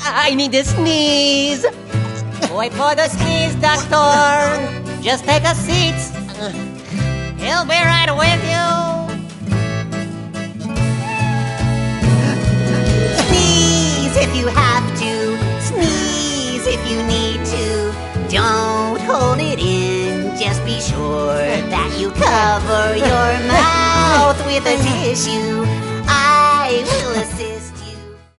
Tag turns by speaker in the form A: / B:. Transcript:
A: I need to sneeze. Wait for the sneeze, doctor. Just take a seat. He'll be right with you. Sneeze if you have to. Sneeze if you need to. Don't hold it in. Just be sure that you cover your mouth with a tissue. I